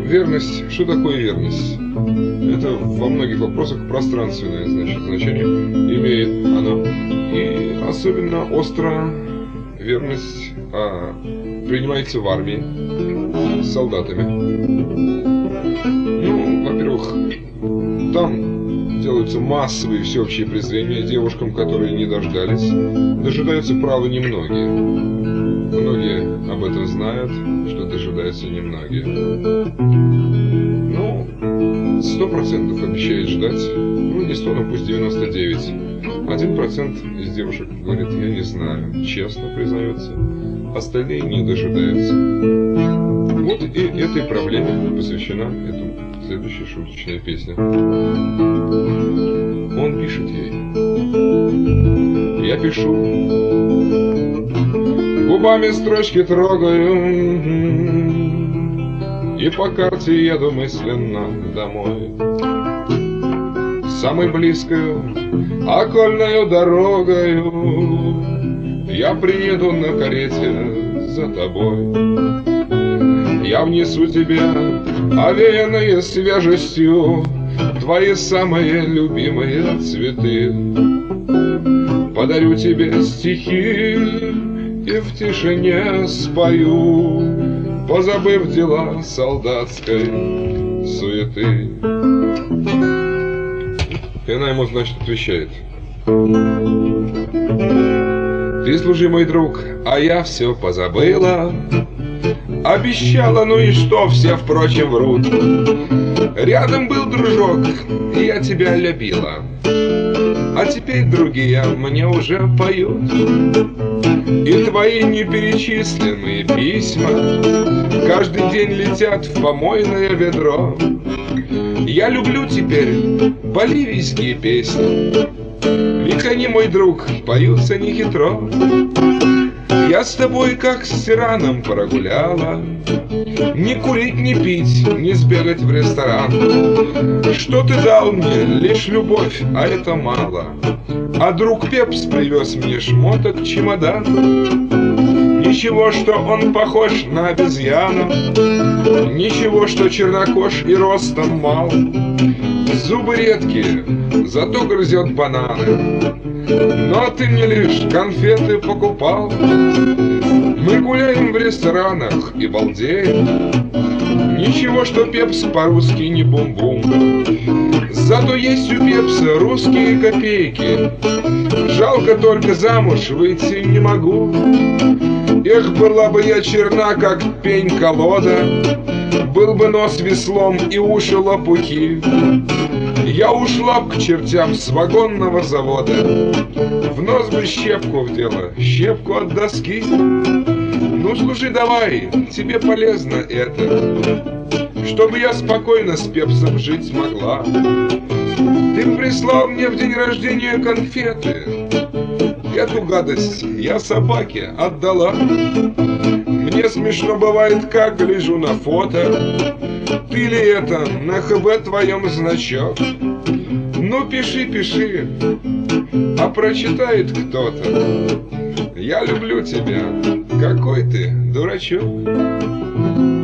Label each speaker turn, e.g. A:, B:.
A: Верность. Что такое верность? Это во многих вопросах пространственное значение имеет оно. И особенно остро верность принимается в армии с солдатами. Ну, во-первых, там делаются массовые всеобщие презрения девушкам, которые не дождались. Дожидаются, правда, немногие. Многие об этом знают, что дожидаются немногие. Ну, 100% обещает ждать. Ну, не 100, но пусть 99. 1% из девушек говорит: я не знаю, честно признается. Остальные не дожидаются. Вот и этой проблеме посвящена эта следующая шуточная песня. Он пишет ей: я пишу, губами строчки трогаю, и по карте еду мысленно домой. Самой близкою окольною дорогою я приеду на карете за тобой. Я внесу тебе, овеянные свежестью, твои самые любимые цветы. Подарю тебе стихи и в тишине спою, позабыв дела солдатской суеты. И она ему, значит, отвечает: ты служи, мой друг, а я все позабыла. Обещала, ну и что, все, впрочем, врут. Рядом был дружок, и я тебя любила. А теперь другие мне уже поют. И твои неперечисленные письма каждый день летят в помойное ведро. Я люблю теперь боливийские песни, ведь они, мой друг, поются нехитро. Я с тобой как с тираном прогуляла, не курить, не пить, не сбегать в ресторан. Что ты дал мне? Лишь любовь, а это мало. А друг Пепс привез мне шмоток чемодан. Ничего, что он похож на обезьяну, ничего, что чернокож и ростом мал. Зубы редкие, зато грызет бананы. Но ты мне лишь конфеты покупал. Мы гуляем в ресторанах и балдеем. Ничего, что Пепс по-русски не бум-бум. Зато есть у Пепса русские копейки. Жалко, только замуж выйти не могу. Эх, была бы я черна, как пень-колода, был бы нос веслом и уши лопухи. Я ушла б к чертям с вагонного завода, в нос бы щепку вдела, щепку от доски. Ну слушай, давай, тебе полезно это, чтобы я спокойно с Пепсом жить смогла. Ты прислал мне в день рождения конфеты, эту гадость я собаке отдала. Мне смешно бывает, как гляжу на фото. Ты ли это на ХБ твоем значок? Ну пиши, пиши, а прочитает кто-то. Я люблю тебя, какой ты дурачок.